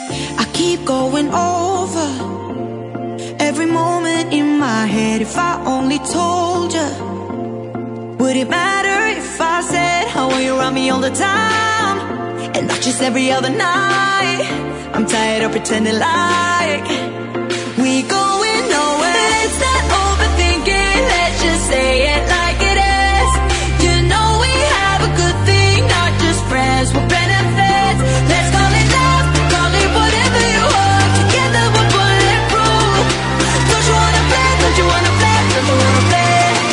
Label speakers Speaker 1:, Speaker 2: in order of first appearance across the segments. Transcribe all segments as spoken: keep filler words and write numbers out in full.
Speaker 1: I keep going over every moment in my head. If I only told you, would it matter if I said how are you around me all the time and not just every other night? I'm tired of pretending like we going nowhere. Let's not overthinking, let's just say it like it is. You know we have a good thing, not just friends with benefits. Let's call it love, call it whatever you want. Together we're bulletproof. Don't you wanna play, don't you wanna play, don't you wanna play?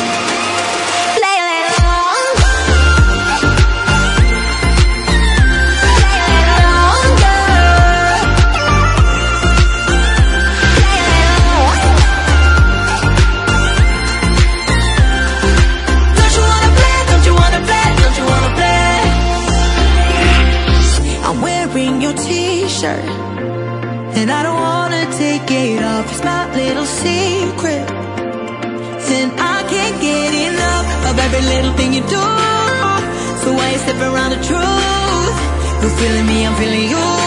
Speaker 1: And I don't wanna take it off, it's my little secret. And I can't get enough of every little thing you do. So why you step around the truth? You're feeling me, I'm feeling you.